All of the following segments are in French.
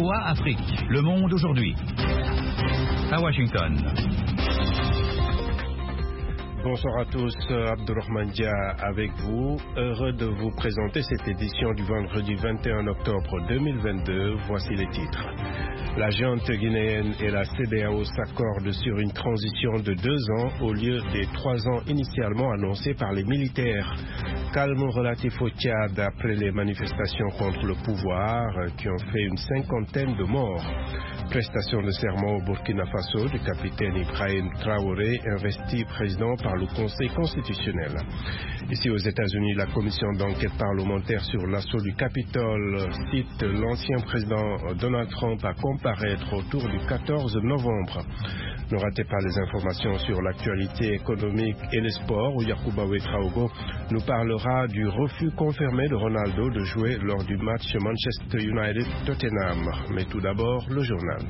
VOA Afrique, le monde aujourd'hui. À Washington. Bonsoir à tous, Abdourahmane Dia avec vous. Heureux de vous présenter cette édition du vendredi 21 octobre 2022. Voici les titres. La junte guinéenne et la CEDEAO s'accordent sur une transition de 2 ans au lieu des 3 ans initialement annoncés par les militaires. Calme relatif au Tchad après les manifestations contre le pouvoir qui ont fait une 50aine de morts. Prestation de serment au Burkina Faso du capitaine Ibrahim Traoré, investi président par le Conseil constitutionnel. Ici aux États-Unis, la commission d'enquête parlementaire sur l'assaut du Capitole cite l'ancien président Donald Trump à comparaître autour du 14 novembre. Ne ratez pas les informations sur l'actualité économique et les sports où Yacouba Ouedraogo nous parlera du refus confirmé de Ronaldo de jouer lors du match Manchester United-Tottenham. Mais tout d'abord, le journal.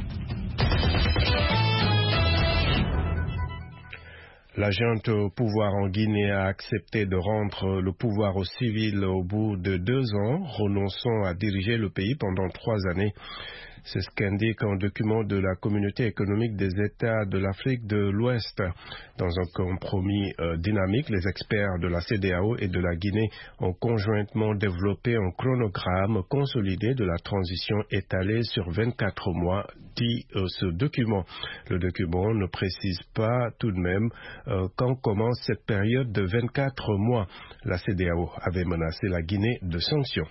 La junte au pouvoir en Guinée a accepté de rendre le pouvoir aux civils au bout de 2 ans, renonçant à diriger le pays pendant 3 années. C'est ce qu'indique un document de la Communauté économique des États de l'Afrique de l'Ouest. Dans un compromis dynamique, les experts de la CEDEAO et de la Guinée ont conjointement développé un chronogramme consolidé de la transition étalée sur 24 mois, dit ce document. Le document ne précise pas tout de même quand commence cette période de 24 mois. La CEDEAO avait menacé la Guinée de sanctions.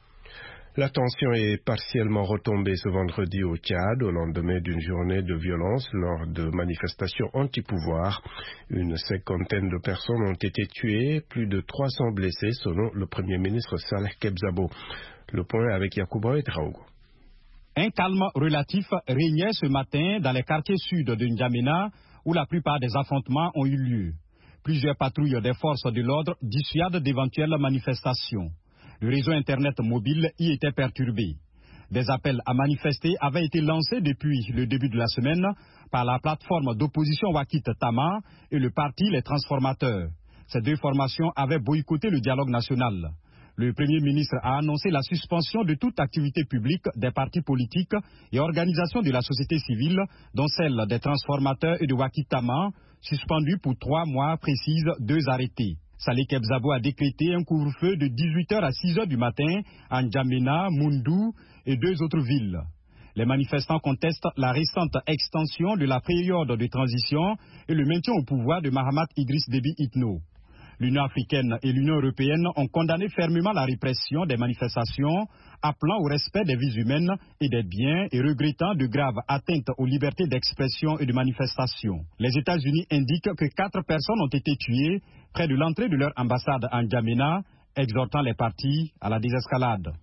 La tension est partiellement retombée ce vendredi au Tchad au lendemain d'une journée de violence lors de manifestations anti-pouvoir. Une 50aine de personnes ont été tuées, plus de 300 blessés selon le Premier ministre Saleh Kebzabo. Le point avec Yacouba Ouedraogo. Un calme relatif régnait ce matin dans les quartiers sud de N'Djamena où la plupart des affrontements ont eu lieu. Plusieurs patrouilles des forces de l'ordre dissuadent d'éventuelles manifestations. Le réseau Internet mobile y était perturbé. Des appels à manifester avaient été lancés depuis le début de la semaine par la plateforme d'opposition Wakit Tama et le parti Les Transformateurs. Ces 2 formations avaient boycotté le dialogue national. Le Premier ministre a annoncé la suspension de toute activité publique des partis politiques et organisations de la société civile, dont celle des Transformateurs et de Wakit Tama, suspendues pour 3 mois, précisent 2 arrêtés. Saleh Kebzabo a décrété un couvre-feu de 18h à 6h du matin à N'Djamena, Moundou et 2 autres villes. Les manifestants contestent la récente extension de la période de transition et le maintien au pouvoir de Mahamat Idriss Déby Itno. L'Union africaine et l'Union européenne ont condamné fermement la répression des manifestations, appelant au respect des vies humaines et des biens et regrettant de graves atteintes aux libertés d'expression et de manifestation. Les États-Unis indiquent que 4 personnes ont été tuées près de l'entrée de leur ambassade à N'Djamena, exhortant les parties à la désescalade.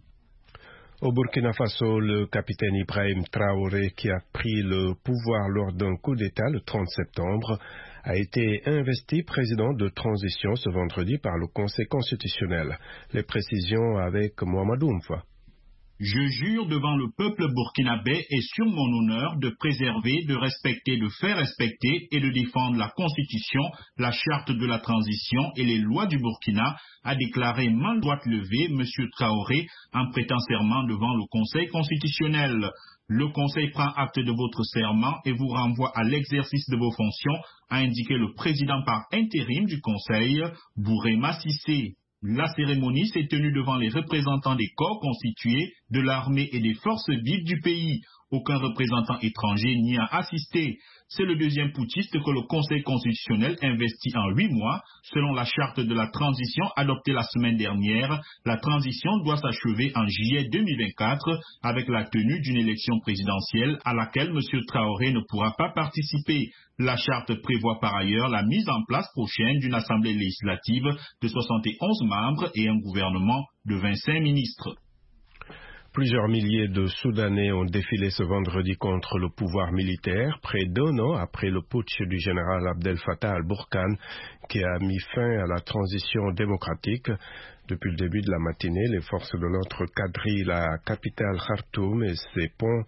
Au Burkina Faso, le capitaine Ibrahim Traoré, qui a pris le pouvoir lors d'un coup d'État le 30 septembre, a été investi président de transition ce vendredi par le Conseil constitutionnel. Les précisions avec Mohamedou Mfa. Je jure devant le peuple burkinabé et sur mon honneur de préserver, de respecter, de faire respecter et de défendre la Constitution, la charte de la transition et les lois du Burkina, a déclaré main droite levée M. Traoré en prêtant serment devant le Conseil constitutionnel. Le Conseil prend acte de votre serment et vous renvoie à l'exercice de vos fonctions, a indiqué le président par intérim du Conseil, Bourema Sissé. La cérémonie s'est tenue devant les représentants des corps constitués, de l'armée et des forces vives du pays. Aucun représentant étranger n'y a assisté. C'est le 2e putschiste que le Conseil constitutionnel investit en 8 mois. Selon la charte de la transition adoptée la semaine dernière, la transition doit s'achever en juillet 2024 avec la tenue d'une élection présidentielle à laquelle M. Traoré ne pourra pas participer. La charte prévoit par ailleurs la mise en place prochaine d'une assemblée législative de 71 membres et un gouvernement de 25 ministres. Plusieurs milliers de Soudanais ont défilé ce vendredi contre le pouvoir militaire, près d'1 an après le putsch du général Abdel Fattah al-Burhan, qui a mis fin à la transition démocratique. Depuis le début de la matinée, les forces de notre quadrille, la capitale Khartoum et ses ponts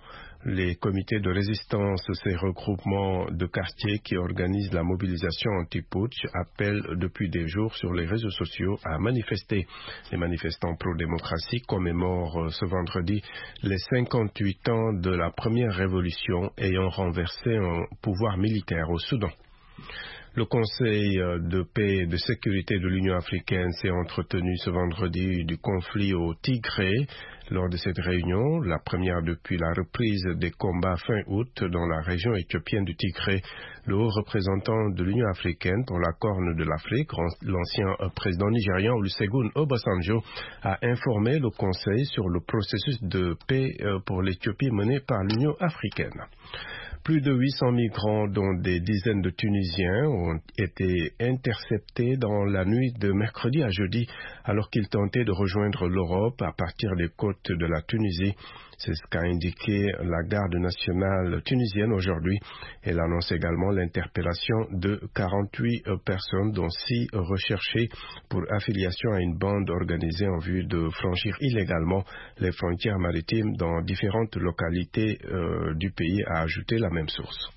Les comités de résistance, ces regroupements de quartiers qui organisent la mobilisation anti-putsch, appellent depuis des jours sur les réseaux sociaux à manifester. Les manifestants pro-démocratie commémorent ce vendredi les 58 ans de la première révolution ayant renversé un pouvoir militaire au Soudan. Le Conseil de paix et de sécurité de l'Union africaine s'est entretenu ce vendredi du conflit au Tigré. Lors de cette réunion, la première depuis la reprise des combats fin août dans la région éthiopienne du Tigré, le haut représentant de l'Union africaine pour la Corne de l'Afrique, l'ancien président nigérian Olusegun Obasanjo, a informé le Conseil sur le processus de paix pour l'Éthiopie mené par l'Union africaine. Plus de 800 migrants, dont des dizaines de Tunisiens, ont été interceptés dans la nuit de mercredi à jeudi alors qu'ils tentaient de rejoindre l'Europe à partir des côtes de la Tunisie. C'est ce qu'a indiqué la garde nationale tunisienne aujourd'hui. Elle annonce également l'interpellation de 48 personnes, dont 6 recherchées pour affiliation à une bande organisée en vue de franchir illégalement les frontières maritimes dans différentes localités du pays, a ajouté la même source.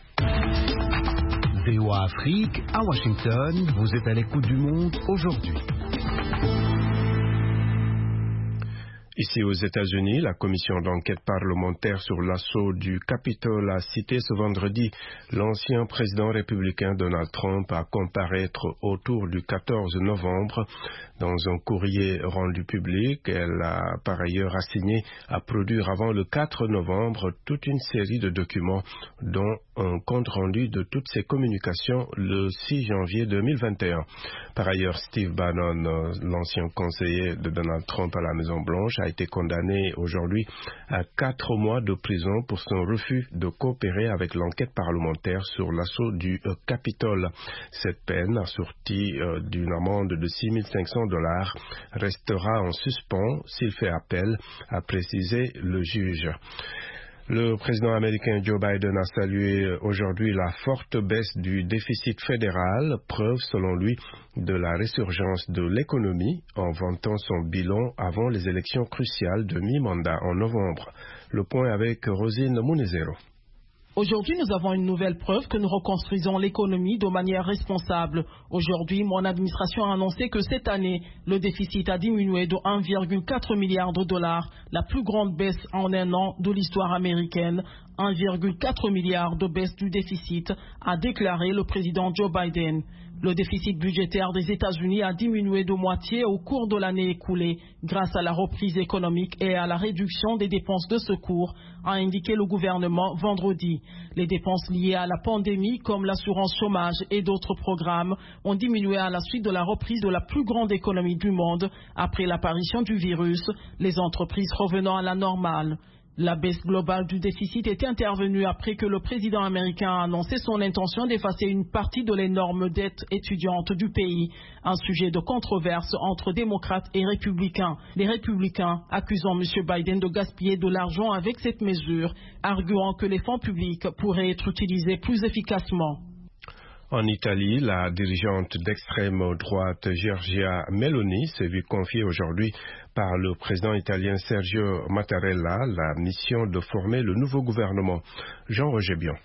VOA Afrique, à Washington, vous êtes à l'écoute du monde aujourd'hui. Ici aux États-Unis, la commission d'enquête parlementaire sur l'assaut du Capitole a cité ce vendredi l'ancien président républicain Donald Trump à comparaître autour du 14 novembre. Dans un courrier rendu public, elle a par ailleurs assigné à produire avant le 4 novembre toute une série de documents, dont un compte-rendu de toutes ses communications le 6 janvier 2021. Par ailleurs, Steve Bannon, l'ancien conseiller de Donald Trump à la Maison-Blanche, a été condamné aujourd'hui à 4 mois de prison pour son refus de coopérer avec l'enquête parlementaire sur l'assaut du Capitole. Cette peine, assortie d'une amende de $6 500, restera en suspens s'il fait appel, a précisé le juge. Le président américain Joe Biden a salué aujourd'hui la forte baisse du déficit fédéral, preuve selon lui de la résurgence de l'économie, en vantant son bilan avant les élections cruciales de mi-mandat en novembre. Le point avec Rosine Munezero. Aujourd'hui, nous avons une nouvelle preuve que nous reconstruisons l'économie de manière responsable. Aujourd'hui, mon administration a annoncé que cette année, le déficit a diminué de 1,4 milliard de dollars, la plus grande baisse en un an de l'histoire américaine. 1,4 milliard de baisse du déficit, a déclaré le président Joe Biden. Le déficit budgétaire des États-Unis a diminué de moitié au cours de l'année écoulée grâce à la reprise économique et à la réduction des dépenses de secours, a indiqué le gouvernement vendredi. Les dépenses liées à la pandémie, comme l'assurance chômage et d'autres programmes, ont diminué à la suite de la reprise de la plus grande économie du monde après l'apparition du virus, les entreprises revenant à la normale. La baisse globale du déficit était intervenue après que le président américain a annoncé son intention d'effacer une partie de l'énorme dette étudiante du pays, un sujet de controverse entre démocrates et républicains. Les républicains accusant M. Biden de gaspiller de l'argent avec cette mesure, arguant que les fonds publics pourraient être utilisés plus efficacement. En Italie, la dirigeante d'extrême droite Giorgia Meloni s'est vue confier aujourd'hui par le président italien Sergio Mattarella la mission de former le nouveau gouvernement. Jean-Roger Bion.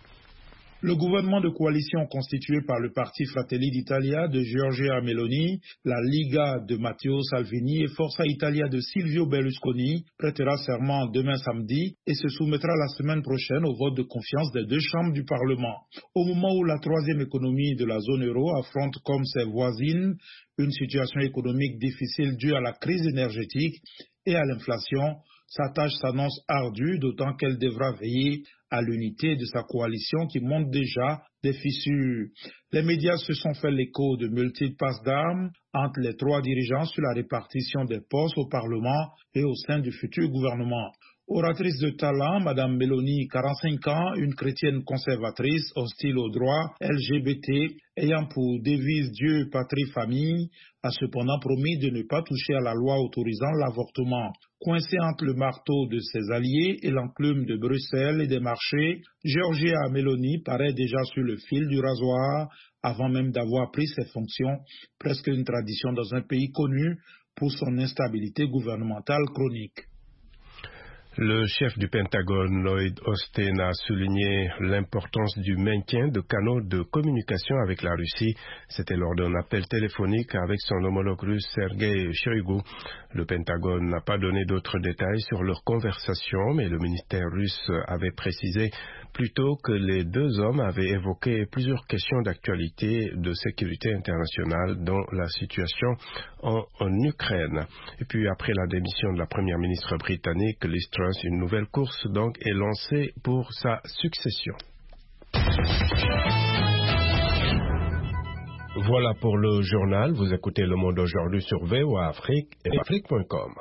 Le gouvernement de coalition constitué par le parti Fratelli d'Italia de Giorgia Meloni, la Liga de Matteo Salvini et Forza Italia de Silvio Berlusconi prêtera serment demain samedi et se soumettra la semaine prochaine au vote de confiance des deux chambres du Parlement. Au moment où la troisième économie de la zone euro affronte comme ses voisines une situation économique difficile due à la crise énergétique et à l'inflation, sa tâche s'annonce ardue, d'autant qu'elle devra veiller à l'unité de sa coalition qui montre déjà des fissures. Les médias se sont fait l'écho de multiples passes d'armes entre les trois dirigeants sur la répartition des postes au Parlement et au sein du futur gouvernement. Oratrice de talent, Mme Meloni, 45 ans, une chrétienne conservatrice, hostile aux droits LGBT, ayant pour devise Dieu, patrie, famille, a cependant promis de ne pas toucher à la loi autorisant l'avortement. Coincée entre le marteau de ses alliés et l'enclume de Bruxelles et des marchés, Giorgia Meloni paraît déjà sur le fil du rasoir avant même d'avoir pris ses fonctions, presque une tradition dans un pays connu pour son instabilité gouvernementale chronique. Le chef du Pentagone, Lloyd Austin, a souligné l'importance du maintien de canaux de communication avec la Russie. C'était lors d'un appel téléphonique avec son homologue russe Sergei Shoigu. Le Pentagone n'a pas donné d'autres détails sur leur conversation, mais le ministère russe avait précisé plutôt que les deux hommes avaient évoqué plusieurs questions d'actualité de sécurité internationale, dont la situation en Ukraine. Et puis après la démission de la première ministre britannique, Liz Truss, une nouvelle course donc est lancée pour sa succession. Voilà pour le journal. Vous écoutez Le Monde aujourd'hui sur VOA Afrique et afrique.com.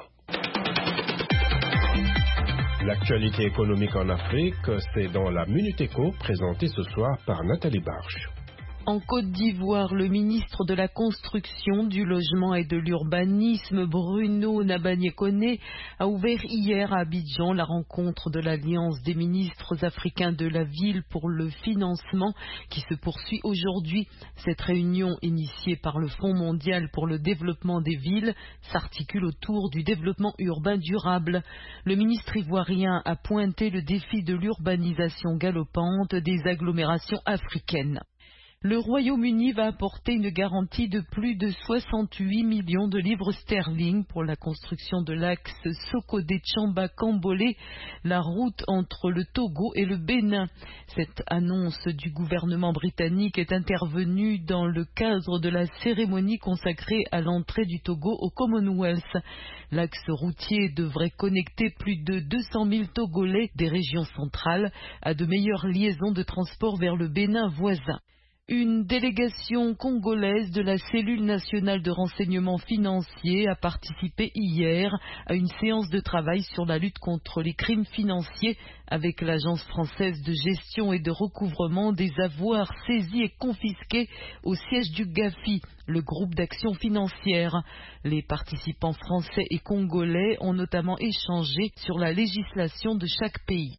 L'actualité économique en Afrique, c'est dans la Minute Éco, présentée ce soir par Nathalie Barche. En Côte d'Ivoire, le ministre de la Construction, du Logement et de l'Urbanisme, Bruno Nabagné-Koné, a ouvert hier à Abidjan la rencontre de l'Alliance des ministres africains de la ville pour le financement qui se poursuit aujourd'hui. Cette réunion, initiée par le Fonds mondial pour le développement des villes, s'articule autour du développement urbain durable. Le ministre ivoirien a pointé le défi de l'urbanisation galopante des agglomérations africaines. Le Royaume-Uni va apporter une garantie de plus de 68 millions de livres sterling pour la construction de l'axe Sokodé-Tchamba-Kambolé, la route entre le Togo et le Bénin. Cette annonce du gouvernement britannique est intervenue dans le cadre de la cérémonie consacrée à l'entrée du Togo au Commonwealth. L'axe routier devrait connecter plus de 200 000 Togolais des régions centrales à de meilleures liaisons de transport vers le Bénin voisin. Une délégation congolaise de la cellule nationale de renseignement financier a participé hier à une séance de travail sur la lutte contre les crimes financiers avec l'Agence française de gestion et de recouvrement des avoirs saisis et confisqués au siège du GAFI, le groupe d'action financière. Les participants français et congolais ont notamment échangé sur la législation de chaque pays.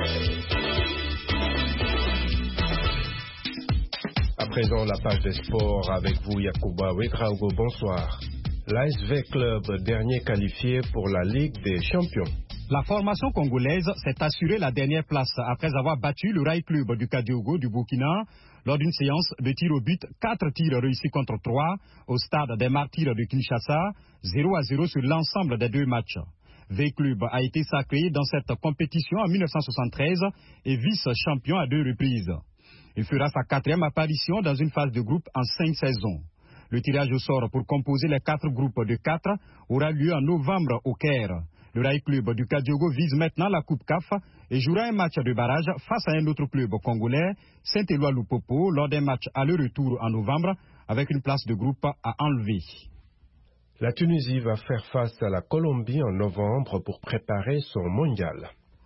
À présent, la page des sports avec vous, Yacouba Ouedraogo. Bonsoir. L'ASV Club, dernier qualifié pour la Ligue des Champions. La formation congolaise s'est assurée la dernière place après avoir battu le Rail Club du Kadiogo du Burkina lors d'une séance de tir au but, 4 tirs réussis contre 3 au stade des Martyrs de Kinshasa, 0-0 sur l'ensemble des 2 matchs. V-Club a été sacré dans cette compétition en 1973 et vice-champion à 2 reprises. Il fera sa 4e apparition dans une phase de groupe en 5 saisons. Le tirage au sort pour composer les 4 groupes de 4 aura lieu en novembre au Caire. Le Rail Club du Kadiogo vise maintenant la Coupe CAF et jouera un match de barrage face à un autre club congolais, Saint-Éloi-Lupopo, lors d'un match aller-retour en novembre avec une place de groupe à enlever. La Tunisie va faire face à la Colombie en novembre pour préparer son mondial.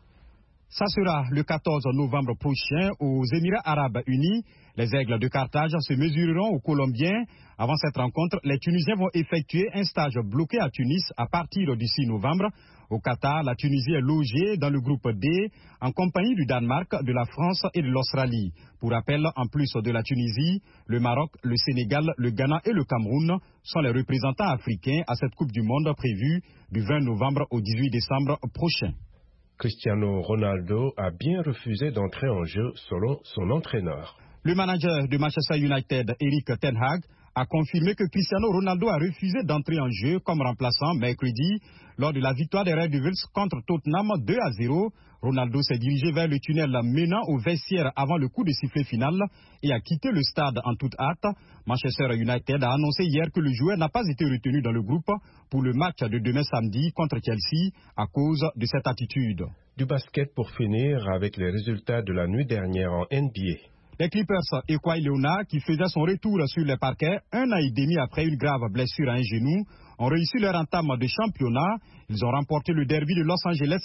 Ça sera le 14 novembre prochain aux Émirats Arabes Unis. Les Aigles de Carthage se mesureront aux Colombiens. Avant cette rencontre, les Tunisiens vont effectuer un stage bloqué à Tunis à partir du 6 novembre. Au Qatar, la Tunisie est logée dans le groupe D en compagnie du Danemark, de la France et de l'Australie. Pour rappel, en plus de la Tunisie, le Maroc, le Sénégal, le Ghana et le Cameroun sont les représentants africains à cette Coupe du Monde prévue du 20 novembre au 18 décembre prochain. Cristiano Ronaldo a bien refusé d'entrer en jeu selon son entraîneur. Le manager de Manchester United, Erik ten Hag, a confirmé que Cristiano Ronaldo a refusé d'entrer en jeu comme remplaçant mercredi lors de la victoire des Red Devils contre Tottenham 2-0. Ronaldo s'est dirigé vers le tunnel menant au vestiaire avant le coup de sifflet final et a quitté le stade en toute hâte. Manchester United a annoncé hier que le joueur n'a pas été retenu dans le groupe pour le match de demain samedi contre Chelsea à cause de cette attitude. Du basket pour finir avec les résultats de la nuit dernière en NBA. Les Clippers et Kawhi Leonard, qui faisaient son retour sur les parquets 1 an et demi après une grave blessure à un genou, ont réussi leur entame de championnat. Ils ont remporté le derby de Los Angeles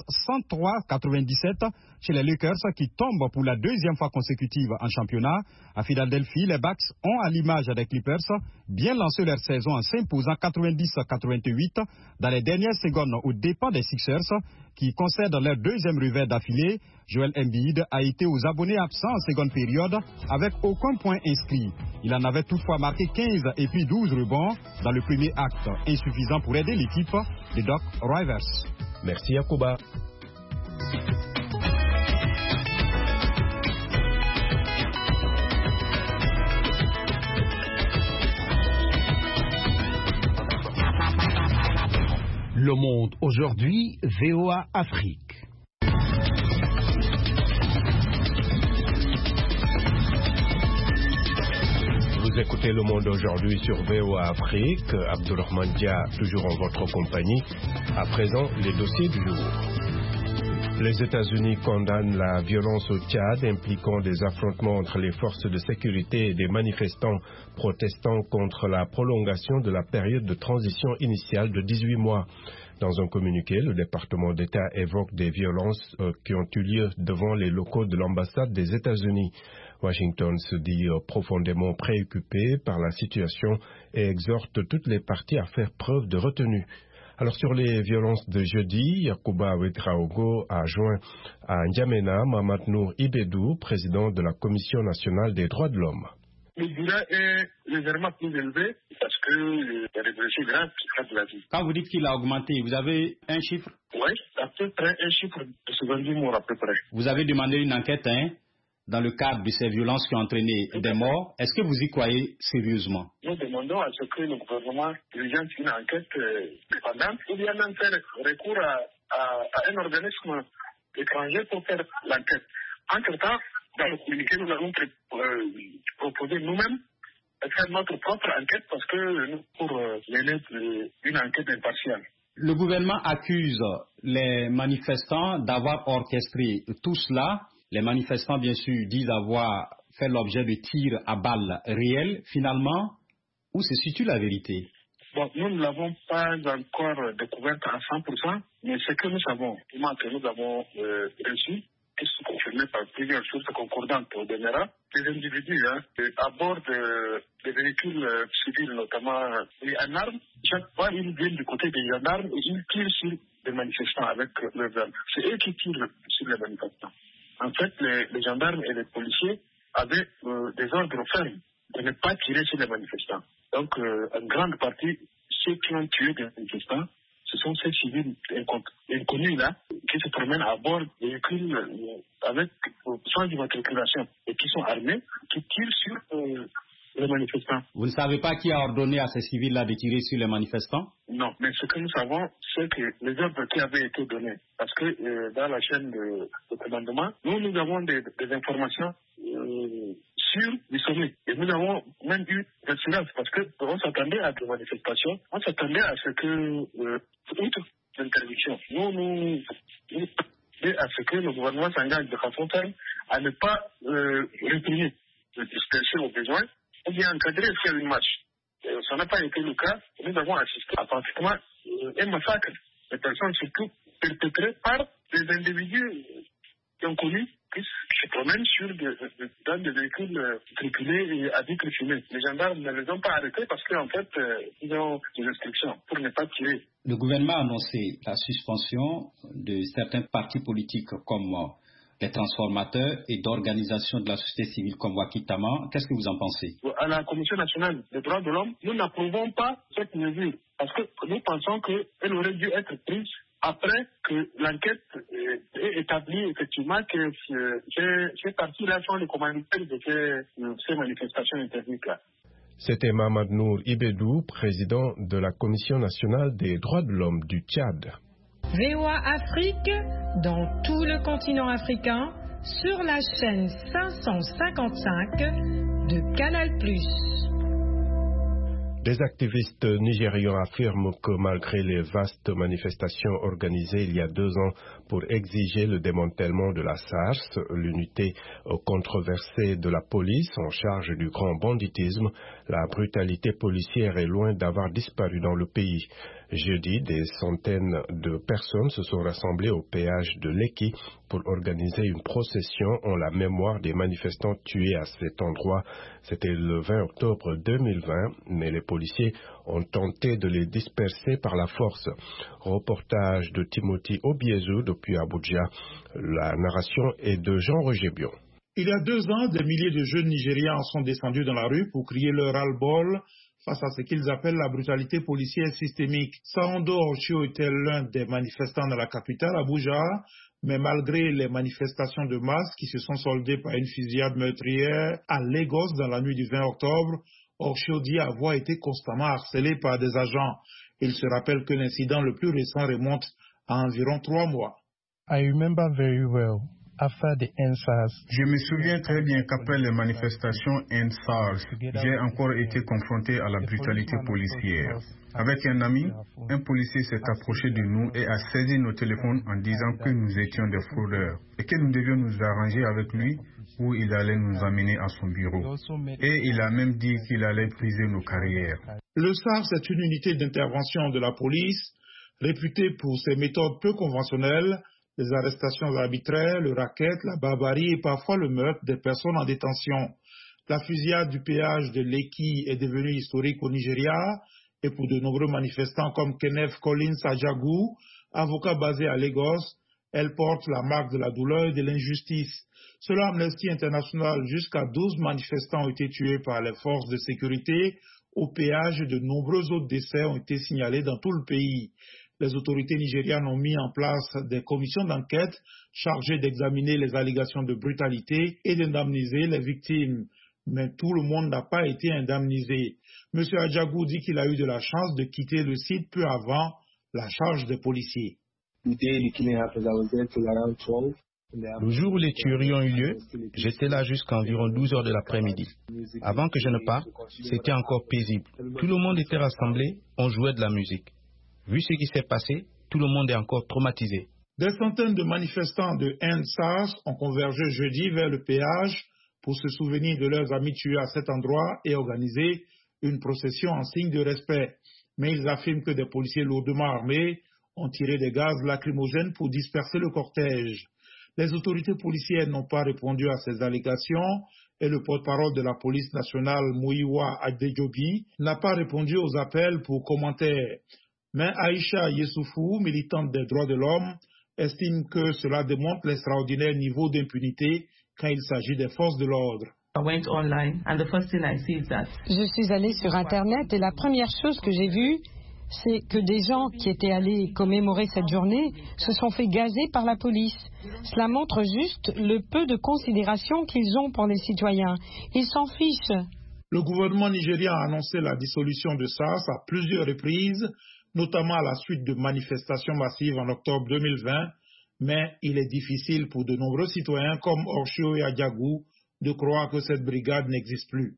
103-97 chez les Lakers qui tombent pour la 2e fois consécutive en championnat. À Philadelphie, les Bucks ont, à l'image des Clippers, bien lancé leur saison en s'imposant 90-88 dans les dernières secondes aux dépens des Sixers qui concèdent leur 2e revers d'affilée. Joel Embiid a été aux abonnés absents en seconde période avec aucun point inscrit. Il en avait toutefois marqué 15 et puis 12 rebonds dans le premier acte, insuffisant pour aider l'équipe de Doc Rivers. Merci Yacouba. Le Monde aujourd'hui, VOA Afrique. Vous écoutez Le Monde aujourd'hui sur VOA Afrique. Abdourahmane Dia, toujours en votre compagnie. À présent, les dossiers du jour. Les États-Unis condamnent la violence au Tchad impliquant des affrontements entre les forces de sécurité et des manifestants protestant contre la prolongation de la période de transition initiale de 18 mois. Dans un communiqué, le département d'État évoque des violences qui ont eu lieu devant les locaux de l'ambassade des États-Unis. Washington se dit profondément préoccupé par la situation et exhorte toutes les parties à faire preuve de retenue. Alors sur les violences de jeudi, Yacouba Ouedraogo a joint à N'Djamena Mahamat Nour Ibedou, président de la Commission nationale des droits de l'homme. Le bilan est légèrement plus élevé parce que les répressions graves qui frappent la vie. Quand vous dites qu'il a augmenté, vous avez un chiffre? Oui, à peu près un chiffre de 70 morts à peu près. Vous avez demandé une enquête dans le cadre de ces violences qui ont entraîné des morts. Est-ce que vous y croyez sérieusement? Nous demandons à ce que le gouvernement diligente une enquête indépendante ou bien même faire recours à un organisme étranger pour faire l'enquête. Entre-temps, dans le communiqué, nous avons proposé nous-mêmes de faire notre propre enquête parce que nous, pour mener une enquête impartiale. Le gouvernement accuse les manifestants d'avoir orchestré tout cela. Les manifestants, bien sûr, disent avoir fait l'objet de tirs à balles réelles. Finalement, où se situe la vérité? Bon, nous ne l'avons pas encore découverte à 100%, mais ce que nous savons, que nous avons reçu, qui sont confirmés par plusieurs sources concordantes au DENERA, les individus à bord des véhicules civils, notamment en armes, chaque fois ils viennent du côté des gendarmes et ils tirent sur les manifestants avec leurs armes. C'est eux qui tirent sur les manifestants. En fait, les gendarmes et les policiers avaient des ordres fermes de ne pas tirer sur les manifestants. Donc, en grande partie, ceux qui ont tué des manifestants, ce sont ces civils inconnus là, qui se promènent à bord des véhicules sans immatriculation et qui sont armés, qui tirent sur les manifestants. Vous ne savez pas qui a ordonné à ces civils-là de tirer sur les manifestants? Non, mais ce que nous savons, c'est que les ordres qui avaient été donnés, parce que dans la chaîne de commandement, nous avons des informations sur le sommet. Et nous avons même eu des silences parce qu'on s'attendait à des manifestations, on s'attendait à ce que, outre l'interdiction, nous à ce que le gouvernement s'engage de façon ferme à ne pas réprimer, de disperser aux besoins, ou bien encadrer et faire une marche. Ça n'a pas été le cas. Nous avons assisté à pratiquement un massacre de personnes, surtout perpétrées par des individus inconnus qui se promènent dans des véhicules tripulés et à vitres fumées. Les gendarmes ne les ont pas arrêtés parce qu'en fait, ils ont des restrictions pour ne pas tirer. Le gouvernement a annoncé la suspension de certains partis politiques comme les transformateurs et d'organisations de la société civile comme Wakitama. Qu'est-ce que vous en pensez? À la Commission nationale des droits de l'homme, nous n'approuvons pas cette mesure parce que nous pensons qu'elle aurait dû être prise après que l'enquête ait établi effectivement que ces partis-là sont les commanditaires de ces manifestations interdites-là. C'était Mahamat Nour Ibedou, président de la Commission nationale des droits de l'homme du Tchad. VOA Afrique, dans tout le continent africain, sur la chaîne 555 de Canal+. Des activistes nigérians affirment que malgré les vastes manifestations organisées il y a 2 ans pour exiger le démantèlement de la SARS, l'unité controversée de la police en charge du grand banditisme, la brutalité policière est loin d'avoir disparu dans le pays. Jeudi, des centaines de personnes se sont rassemblées au péage de Lekki pour organiser une procession en la mémoire des manifestants tués à cet endroit. C'était le 20 octobre 2020, mais les policiers ont tenté de les disperser par la force. Reportage de Timothy Obiezu depuis Abuja. La narration est de Jean Roger-Bion. Il y a 2 ans, des milliers de jeunes Nigérians sont descendus dans la rue pour crier leur ras-le-bol face à ce qu'ils appellent la brutalité policière systémique. Saondo Ochio était l'un des manifestants dans la capitale, Abuja, Mais malgré les manifestations de masse qui se sont soldées par une fusillade meurtrière à Lagos dans la nuit du 20 octobre, Orsho dit avoir été constamment harcelé par des agents. Il se rappelle que l'incident le plus récent remonte à environ 3 mois. I remember very well. Je me souviens très bien qu'après les manifestations EndSARS, j'ai encore été confronté à la brutalité policière. Avec un ami, un policier s'est approché de nous et a saisi nos téléphones en disant que nous étions des fraudeurs et que nous devions nous arranger avec lui où il allait nous amener à son bureau. Et il a même dit qu'il allait briser nos carrières. Le SARS est une unité d'intervention de la police réputée pour ses méthodes peu conventionnelles, les arrestations arbitraires, le racket, la barbarie et parfois le meurtre des personnes en détention. La fusillade du péage de Lekki est devenue historique au Nigeria et pour de nombreux manifestants comme Kenneth Collins Ajagu, avocat basé à Lagos, elle porte la marque de la douleur et de l'injustice. Selon Amnesty International, jusqu'à 12 manifestants ont été tués par les forces de sécurité. Au péage, de nombreux autres décès ont été signalés dans tout le pays. Les autorités nigérianes ont mis en place des commissions d'enquête chargées d'examiner les allégations de brutalité et d'indemniser les victimes. Mais tout le monde n'a pas été indemnisé. M. Adjagou dit qu'il a eu de la chance de quitter le site peu avant la charge des policiers. Le jour où les tueries ont eu lieu, j'étais là jusqu'à environ 12 heures de l'après-midi. Avant que je ne parte, c'était encore paisible. Tout le monde était rassemblé, on jouait de la musique. Vu ce qui s'est passé, tout le monde est encore traumatisé. Des centaines de manifestants de EndSARS ont convergé jeudi vers le péage pour se souvenir de leurs amis tués à cet endroit et organiser une procession en signe de respect. Mais ils affirment que des policiers lourdement armés ont tiré des gaz lacrymogènes pour disperser le cortège. Les autorités policières n'ont pas répondu à ces allégations et le porte-parole de la police nationale, Muyiwa Adejobi, n'a pas répondu aux appels pour commentaires. Mais Aïcha Yessoufou, militante des droits de l'homme, estime que cela démontre l'extraordinaire niveau d'impunité quand il s'agit des forces de l'ordre. Je suis allée sur Internet et la première chose que j'ai vue, c'est que des gens qui étaient allés commémorer cette journée se sont fait gazer par la police. Cela montre juste le peu de considération qu'ils ont pour les citoyens. Ils s'en fichent. Le gouvernement nigérien a annoncé la dissolution de SARS à plusieurs reprises, notamment à la suite de manifestations massives en octobre 2020, mais il est difficile pour de nombreux citoyens comme Orsho et Adjagou de croire que cette brigade n'existe plus.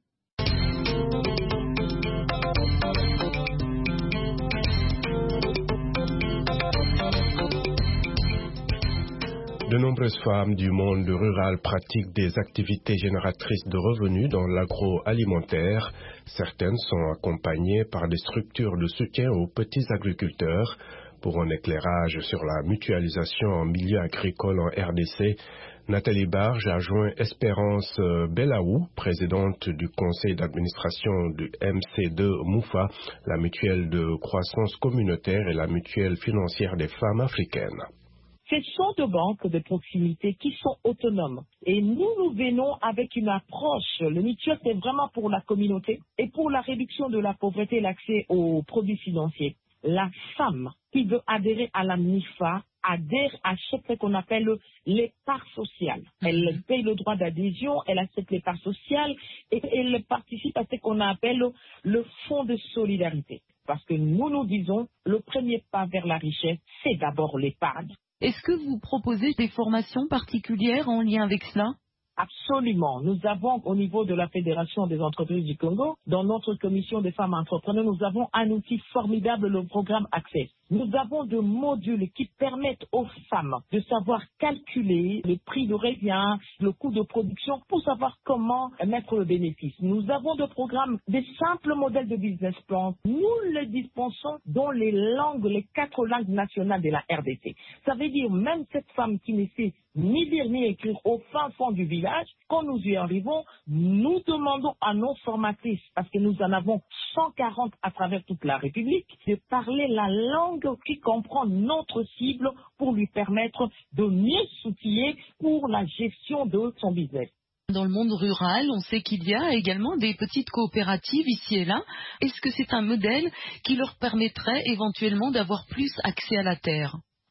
De nombreuses femmes du monde rural pratiquent des activités génératrices de revenus dans l'agroalimentaire. Certaines sont accompagnées par des structures de soutien aux petits agriculteurs. Pour un éclairage sur la mutualisation en milieu agricole en RDC, Nathalie Barge a joint Espérance Belaou, présidente du conseil d'administration du MC2 Moufa, la mutuelle de croissance communautaire et la mutuelle financière des femmes africaines. Ce sont des banques de proximité qui sont autonomes. Et nous venons avec une approche. Le mutuel, c'est vraiment pour la communauté et pour la réduction de la pauvreté et l'accès aux produits financiers. La femme qui veut adhérer à la MIFA adhère à ce qu'on appelle les parts sociales. Elle paye le droit d'adhésion, elle accepte les parts sociales et elle participe à ce qu'on appelle le fonds de solidarité. Parce que nous disons, le premier pas vers la richesse, c'est d'abord l'épargne. Est-ce que vous proposez des formations particulières en lien avec cela ? Absolument. Nous avons au niveau de la Fédération des entreprises du Congo, dans notre commission des femmes entrepreneurs, nous avons un outil formidable, le programme Access. Nous avons des modules qui permettent aux femmes de savoir calculer le prix de revient, le coût de production pour savoir comment mettre le bénéfice. Nous avons des programmes, des simples modèles de business plan. Nous les dispensons dans les langues, les 4 langues nationales de la RDC. Ça veut dire même cette femme qui ne sait ni lire ni écrire au fin fond du village, quand nous y arrivons, nous demandons à nos formatrices, parce que nous en avons 140 à travers toute la République, de parler la langue qui comprend notre cible pour lui permettre de mieux s'outiller pour la gestion de son business. Dans le monde rural, on sait qu'il y a également des petites coopératives ici et là. Est-ce que c'est un modèle qui leur permettrait éventuellement d'avoir plus accès à la terre ?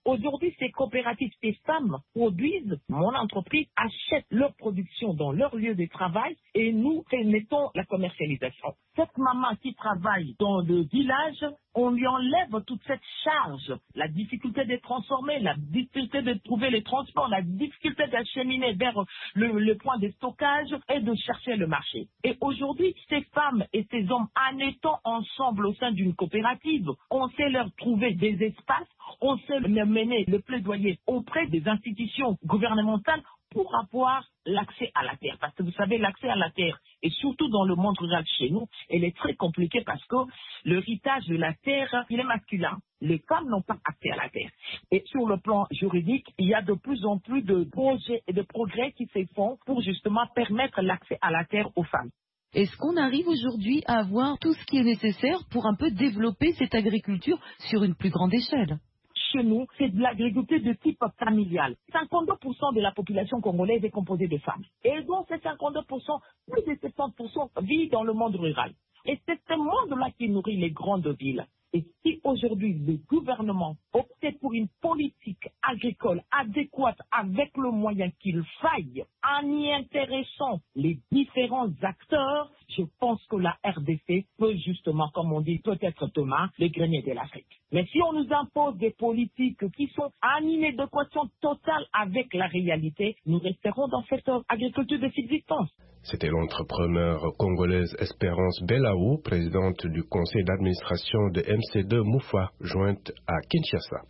Aujourd'hui, ces coopératives, ces femmes produisent, mon entreprise achète leur production dans leur lieu de travail et nous permettons la commercialisation. Cette maman qui travaille dans le village, on lui enlève toute cette charge, la difficulté de transformer, la difficulté de trouver les transports, la difficulté d'acheminer vers le point de stockage et de chercher le marché. Et aujourd'hui, ces femmes et ces hommes, en étant ensemble au sein d'une coopérative, on sait leur trouver des espaces, on sait leur mener le plaidoyer auprès des institutions gouvernementales pour avoir l'accès à la terre. Parce que vous savez, l'accès à la terre, et surtout dans le monde rural chez nous, elle est très compliquée parce que l'héritage de la terre, il est masculin. Les femmes n'ont pas accès à la terre. Et sur le plan juridique, il y a de plus en plus de projets et de progrès qui se font pour justement permettre l'accès à la terre aux femmes. Est-ce qu'on arrive aujourd'hui à avoir tout ce qui est nécessaire pour un peu développer cette agriculture sur une plus grande échelle ? Chez nous, c'est de l'agriculture de type familial. 52% de la population congolaise est composée de femmes. Et donc, ces 52%, plus de 70% vivent dans le monde rural. Et c'est ce monde-là qui nourrit les grandes villes. Et si aujourd'hui le gouvernement optait pour une politique agricole adéquate avec le moyen qu'il faille, en y intéressant les différents acteurs, je pense que la RDC peut justement, comme on dit, peut-être demain, le grenier de l'Afrique. Mais si on nous impose des politiques qui sont en inadéquation totale avec la réalité, nous resterons dans cette agriculture de subsistance. C'était l'entrepreneur congolaise Espérance Belaou, présidente du conseil d'administration de MC2 Moufa, jointe à Kinshasa.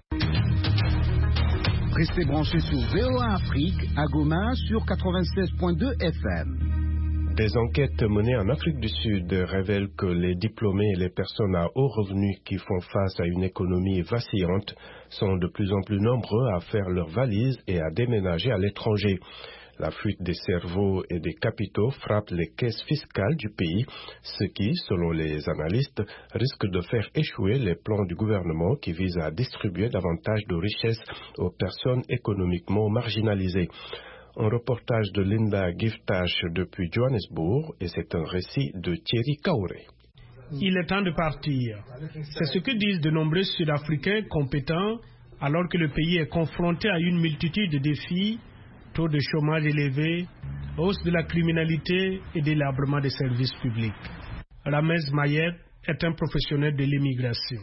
Restez branchés sur VOA Afrique, à Goma, sur 96.2 FM. Des enquêtes menées en Afrique du Sud révèlent que les diplômés et les personnes à haut revenu qui font face à une économie vacillante sont de plus en plus nombreux à faire leurs valises et à déménager à l'étranger. La fuite des cerveaux et des capitaux frappe les caisses fiscales du pays, ce qui, selon les analystes, risque de faire échouer les plans du gouvernement qui visent à distribuer davantage de richesses aux personnes économiquement marginalisées. Un reportage de Linda Giftash depuis Johannesburg et c'est un récit de Thierry Kaoré. Il est temps de partir. C'est ce que disent de nombreux Sud-Africains compétents alors que le pays est confronté à une multitude de défis, taux de chômage élevé, hausse de la criminalité et délabrement des services publics. Ramez Mayet est un professionnel de l'immigration.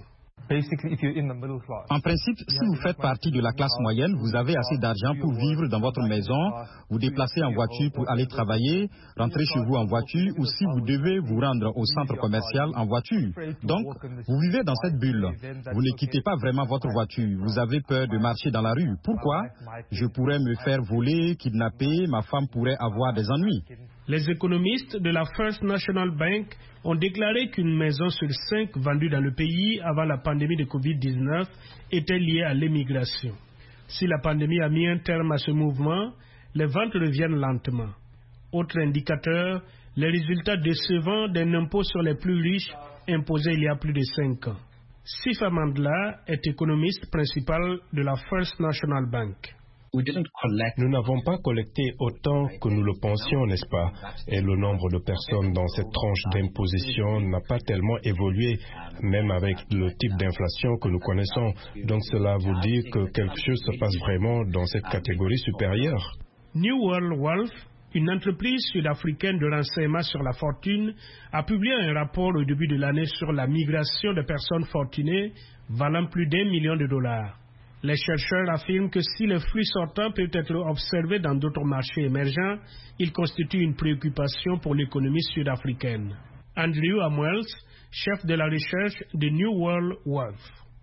En principe, si vous faites partie de la classe moyenne, vous avez assez d'argent pour vivre dans votre maison, vous déplacer en voiture pour aller travailler, rentrer chez vous en voiture ou si vous devez vous rendre au centre commercial en voiture. Donc, vous vivez dans cette bulle. Vous ne quittez pas vraiment votre voiture. Vous avez peur de marcher dans la rue. Pourquoi? Je pourrais me faire voler, kidnapper, ma femme pourrait avoir des ennuis. Les économistes de la First National Bank ont déclaré qu'une maison sur 5 vendue dans le pays avant la pandémie de Covid-19 était liée à l'immigration. Si la pandémie a mis un terme à ce mouvement, les ventes reviennent lentement. Autre indicateur, les résultats décevants d'un impôt sur les plus riches imposé il y a plus de 5 ans. Sifa Mandla est économiste principal de la First National Bank. Nous n'avons pas collecté autant que nous le pensions, n'est-ce pas? Et le nombre de personnes dans cette tranche d'imposition n'a pas tellement évolué, même avec le type d'inflation que nous connaissons. Donc cela vous dit que quelque chose se passe vraiment dans cette catégorie supérieure. New World Wealth, une entreprise sud-africaine de renseignement sur la fortune, a publié un rapport au début de l'année sur la migration de personnes fortunées valant plus d'$1 million. Les chercheurs affirment que si le flux sortant peut être observé dans d'autres marchés émergents, il constitue une préoccupation pour l'économie sud-africaine. Andrew Amwels, chef de la recherche de New World Wealth.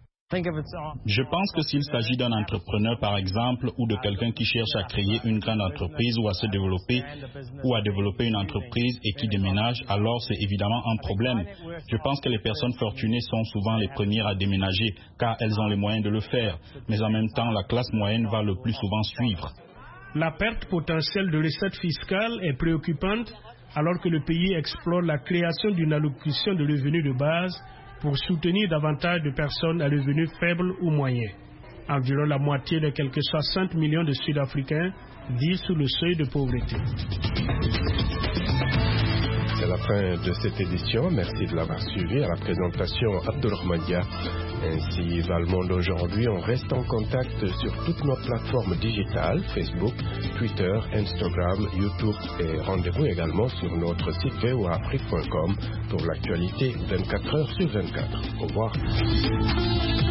Je pense que s'il s'agit d'un entrepreneur, par exemple, ou de quelqu'un qui cherche à créer une grande entreprise ou à se développer, ou à développer une entreprise et qui déménage, alors c'est évidemment un problème. Je pense que les personnes fortunées sont souvent les premières à déménager, car elles ont les moyens de le faire. Mais en même temps, la classe moyenne va le plus souvent suivre. La perte potentielle de recettes fiscales est préoccupante, alors que le pays explore la création d'une allocation de revenus de base pour soutenir davantage de personnes à revenus faibles ou moyens. Environ la moitié de quelques 60 millions de Sud-Africains vivent sous le seuil de pauvreté. C'est la fin de cette édition. Merci de l'avoir suivi. À la présentation, Abdulrahman Dia. Ainsi va le monde aujourd'hui. On reste en contact sur toutes nos plateformes digitales, Facebook, Twitter, Instagram, YouTube et rendez-vous également sur notre site voaafrique.com pour l'actualité 24 heures sur 24. Au revoir.